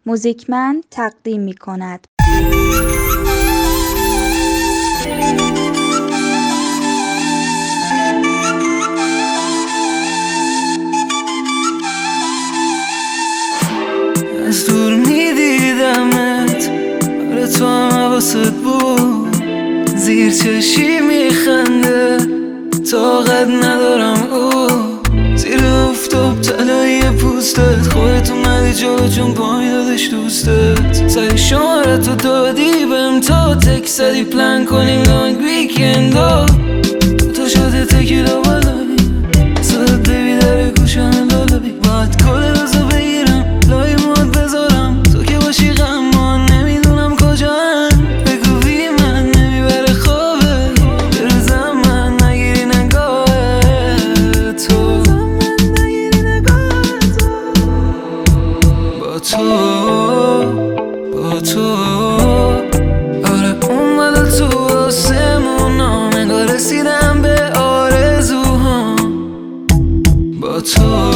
موزیکمن تقدیم می کند. از دور میدیدمت، آره تو هم حواست بود، زیر چشی میخنده، طاقت ندارم او زیر افتاب طلایی پوستت، خودت اومدی جلو چون پای دادش دوستت، سر شمارتو دادی بهم تا تک زدی پلن کنیم لانگ ویکندا، تو شده تکیلا بالایی صدت بیبی در گوشم لالایی، باید کل روزو بگیرم لای مود بذارم، تو که باشی غمان نمیدونم کجا هم، بگو بی من نمیبره خوابه، بروزم من نگیری نگاه تو، با تو آره اومدم تو آسمونام، انگار رسیدم به آرزوهام، با تو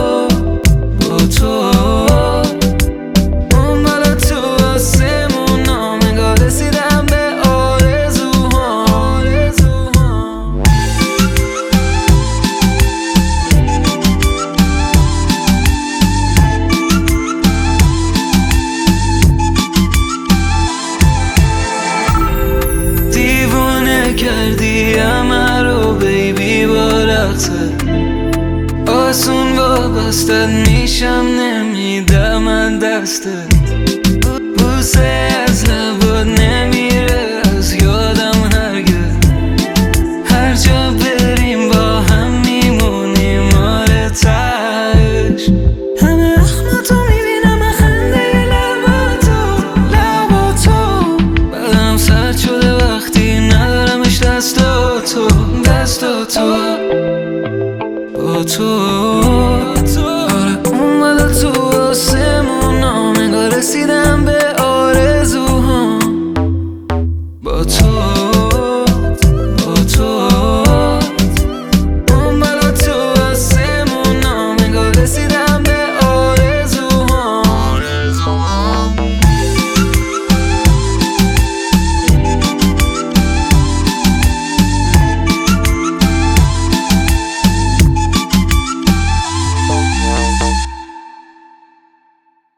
اومدم تو آسمونام، انگار رسیدم به آرزوهام. دیوونه کردی همه رو بیبی با رقصت، آسون وابستت میشم نمیدم من دستت، بوسه از لبات نمیره از یادم هرگز، هر جا بریم با هم میمونیم آره تهش، همه اخماتو میبینم خنده لباتو بدنم سرد شده وقتی ندارمش دستاتو با تو آره اومدم تو آسمونام، انگار رسیدم